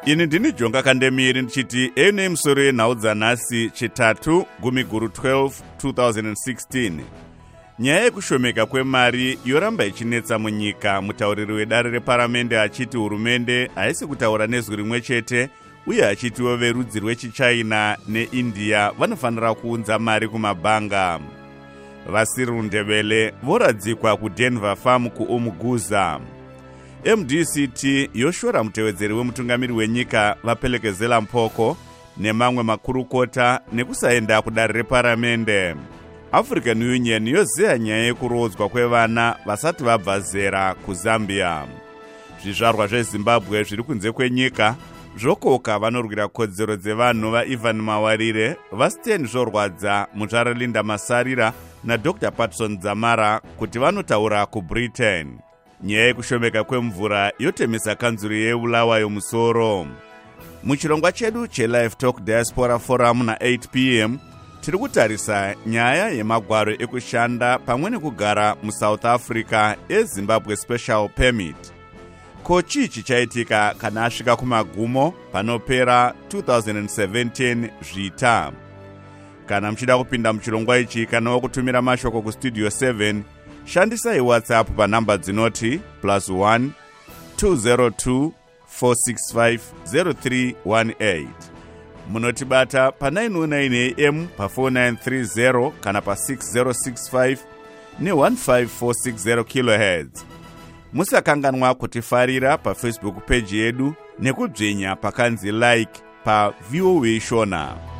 Ini ndini Jonga Kandemiri ndichiti ene msoro yenhau dzanhasi chitatu gumiguru 12 2016. Nyaya yekushomeka kwemari yoramba ichinetsa munyika. Mutauriri wedare reparamende achiti hurumende haisi kutaura nezwi rimwe chete, uye achitiwo verudzi rwechichina neIndia vanofanira kuunza mari kumabhanga. Vasiru Ndebele voradzikwa kuDenver Farm kuOmuguza. MDCT yoshora mutevedzeri wemutungamiri wenyika vapelekezela mpoko nemamwe makurukota nekusaenda kudare reparamende. African Union yozeya nyaya yekurodzwa kwevana vasati vabva zera kuZambia. Zvizvarwa zveZimbabwe zviri kunze kwenyika zvokoka vanorwira kodzero dzevanhu vaIvan Mawarire, vaStan Zvorwadza, mutsvara Linda Masarira naDr. Patson Dzamara kuti vanotaura kuBritain. Nyaya yekushomeka kwemvura yotemesa kanzuri yeBulawayo musoro. Muchirongwa chedu cheLive Talk Diaspora Forum na8 p.m. tiri kutarisa nyaya yemagwaro ekushanda pamwe nekugara muSouth Africa eZimbabwe Special Permit. Ko chii chichaitika kana asvika kumagumo panopera 2017 zvita? Kana muchida kupinda muchirongwa ichi kana wokutumira mashoko kustudio 7, shandisai WhatsApp panhamba dzinoti +1 202 465 0318. Munotibata pa909 AM pa4930 kana pa6065 ne15460 kHz. Musakanganwa kutifarira paFacebook page yedu nekubvenya pakanzi like pa VOA Shona.